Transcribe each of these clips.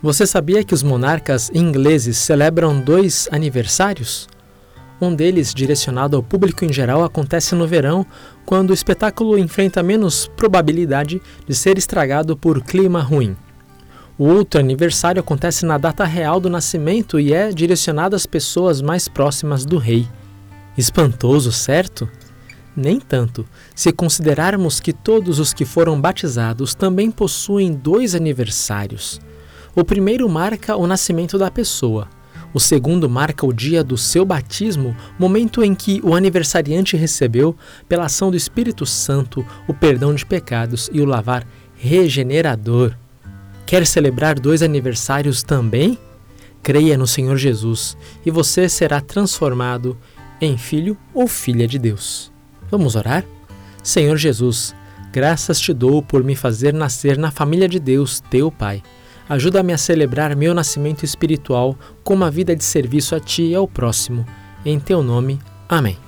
Você sabia que os monarcas ingleses celebram 2 aniversários? Um deles, direcionado ao público em geral, acontece no verão, quando o espetáculo enfrenta menos probabilidade de ser estragado por clima ruim. O outro aniversário acontece na data real do nascimento e é direcionado às pessoas mais próximas do rei. Espantoso, certo? Nem tanto, se considerarmos que todos os que foram batizados também possuem 2 aniversários. O primeiro marca o nascimento da pessoa. O segundo marca o dia do seu batismo, momento em que o aniversariante recebeu, pela ação do Espírito Santo, o perdão de pecados e o lavar regenerador. Quer celebrar 2 aniversários também? Creia no Senhor Jesus e você será transformado em filho ou filha de Deus. Vamos orar? Senhor Jesus, graças te dou por me fazer nascer na família de Deus, teu Pai. Ajuda-me a celebrar meu nascimento espiritual com uma vida de serviço a Ti e ao próximo. Em Teu nome, amém.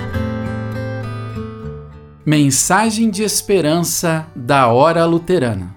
Mensagem de esperança da Hora Luterana.